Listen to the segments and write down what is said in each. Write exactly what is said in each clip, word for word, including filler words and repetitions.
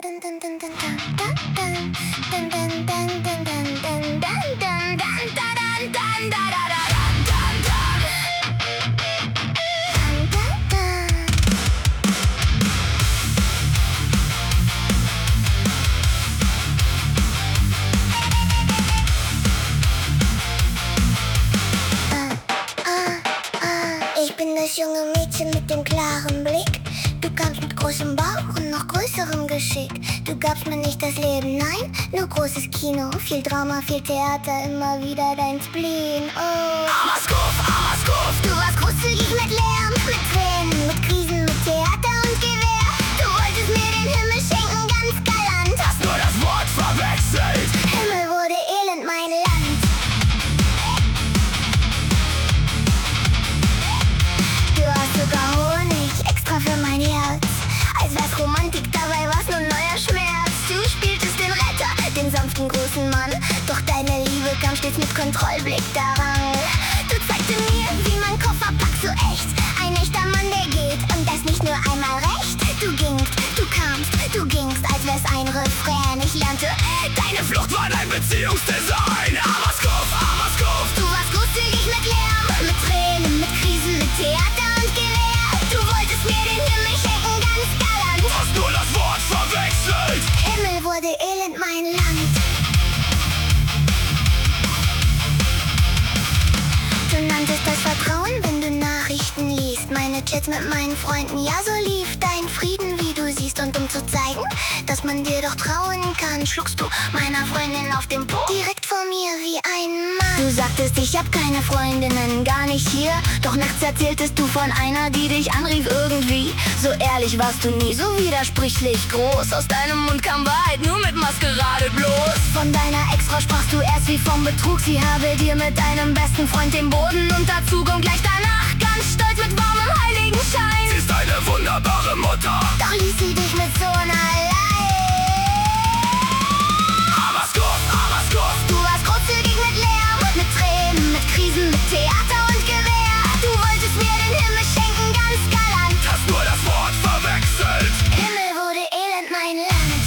Ich bin das junge Mädchen mit dem klaren Blick. Du kamst mit großem Bauch und noch größerem Geschick. Du gabst mir nicht das Leben, nein, nur großes Kino. Viel Drama, viel Theater, immer wieder dein Spleen. Oh, Amaskov, Amaskov, du warst großzügig mit Lärm, mit Tränen, mit Krisen, mit Theater und Gewehr. Du wolltest mir den Himmel schenken, ganz galant. hast nur das Wort verwechselt. Himmel wurde elend, mein Land. Du hast sogar Honig, extra für mein Herz. Als wär's Romantik, dabei war's nur neuer Schmerz. Du spieltest den Retter, den sanften großen Mann. Doch deine Liebe kam stets mit Kontrollblick daran. Du zeigte mir, wie man Koffer packt, so echt. Ein echter Mann, der geht und das nicht nur einmal recht. Du gingst, du kamst, du gingst, als wär's ein Refrain. Ich lernte, Deine Flucht war dein Beziehungsdesign. Amaskov, Amaskov, du warst großzügig mit Lärm, mit Tränen, mit Krisen, mit Theater und Gewehr. Du wolltest mir den Himmel schenken, ganz galant. hast nur das Wort verwechselt. Himmel wurde elend, mein Land. Du nanntest das Vertrauen, wenn du Nachrichten liest. Meine Chats mit meinen Freunden, ja, so lief dein Frieden, wie du siehst. Und um zu zeigen, dass man dir doch trauen kann, schluckst du meiner Freundin auf den Po, direkt vor mir wie ein Mann. Du sagtest, ich hab keine Freundinnen, gar nicht hier. Doch nachts erzähltest du von einer, die dich anrief irgendwie. So ehrlich warst du nie, so widersprüchlich groß. Aus deinem Mund kam Wahrheit, nur mit Maskerade bloß. Von deiner Ex-Frau sprachst du erst wie vom Betrug. Sie habe dir mit deinem besten Freund den Boden unterzog. Und gleich danach, ganz stolz mit warmem Heiligenschein, Sie ist eine wunderbare Mutter. doch ließ sie dich mit Sohn allein. Amaskov, Amaskov, Du warst großzügig mit Lärm, mit Tränen, mit Krisen, mit Theater und Gewehr. Du wolltest mir den Himmel schenken, ganz galant. hast nur das Wort verwechselt. Himmel wurde elend, mein Land.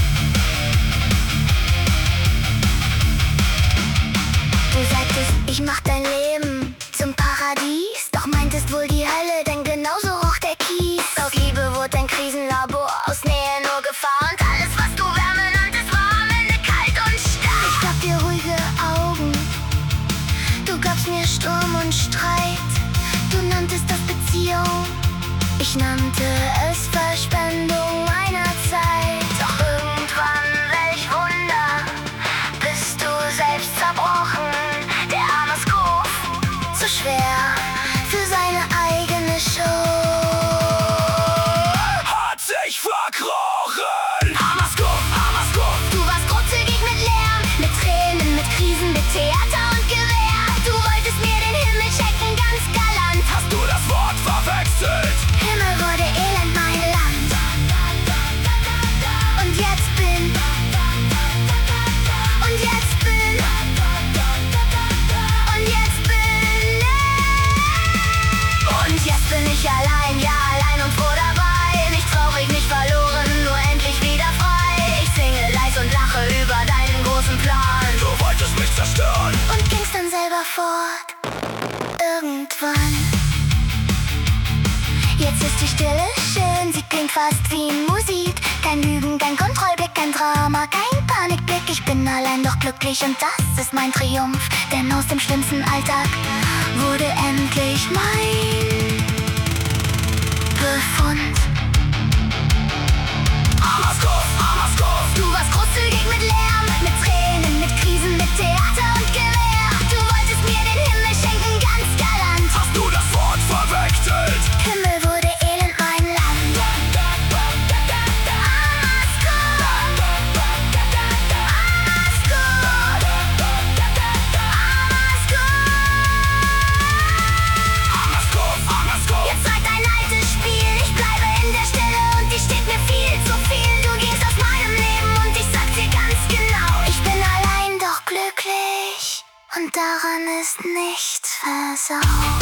Du sagtest, ich mach dein Leben zum Paradies. Doch meintest wohl die Hölle, denn genauso roch der Kies. Aus Liebe wurde dein Krisenlabor, aus Nähe nur Gefahr. Und alles, was du Wärme nanntest, war am Ende kalt und starr. Ich gab dir ruhige Augen, du gabst mir Sturm und Streit. Du nanntest das Beziehung, ich nannte es Verschwendung meiner Zeit. Doch irgendwann, welch Wunder, bist du selbst zerbrochen. Der arme Skov, so schwer für seine eigene Show. Hat sich verkrochen. Amaskov, Amaskov, Du warst großzügig mit Lärm, mit Tränen, mit Krisen, mit Theater und Gewehr. Du wolltest mir den Himmel schenken, ganz galant. hast du das Wort verwechselt. Himmel wurde elend, mein Land. Und jetzt bin, und jetzt bin, und jetzt bin ich. Und jetzt bin ich allein, ja, allein und froh dabei. Nicht traurig, nicht verloren, nur endlich wieder frei. Ich singe leis und lache über deinen großen Plan. Du wolltest mich zerstören. Und gingst dann selber fort. Irgendwann. Jetzt ist die Stille schön, sie klingt fast wie Musik. Kein Lügen, kein Kontrollblick, kein Drama, kein Panikblick. Ich bin allein doch glücklich und das ist mein Triumph. Denn aus dem schlimmsten Alltag wurde endlich mein Befund. Amaskov, Amaskov, Du warst großzügig mit Lärm, mit Tränen, mit Krisen, mit Theater und Gewehr. Du wolltest mir den Himmel schenken, ganz galant. hast du das Wort verwechselt. Himmel wurde elend, mein Land. Amaskov, Amaskov, Amaskov, Amaskov, jetzt zeigt ein altes Spiel. Ich bleibe in der Stille und die steht mir viel zu viel. Du gehst aus meinem Leben und ich sag dir ganz genau, ich bin allein doch glücklich und daran ist nichts versaut.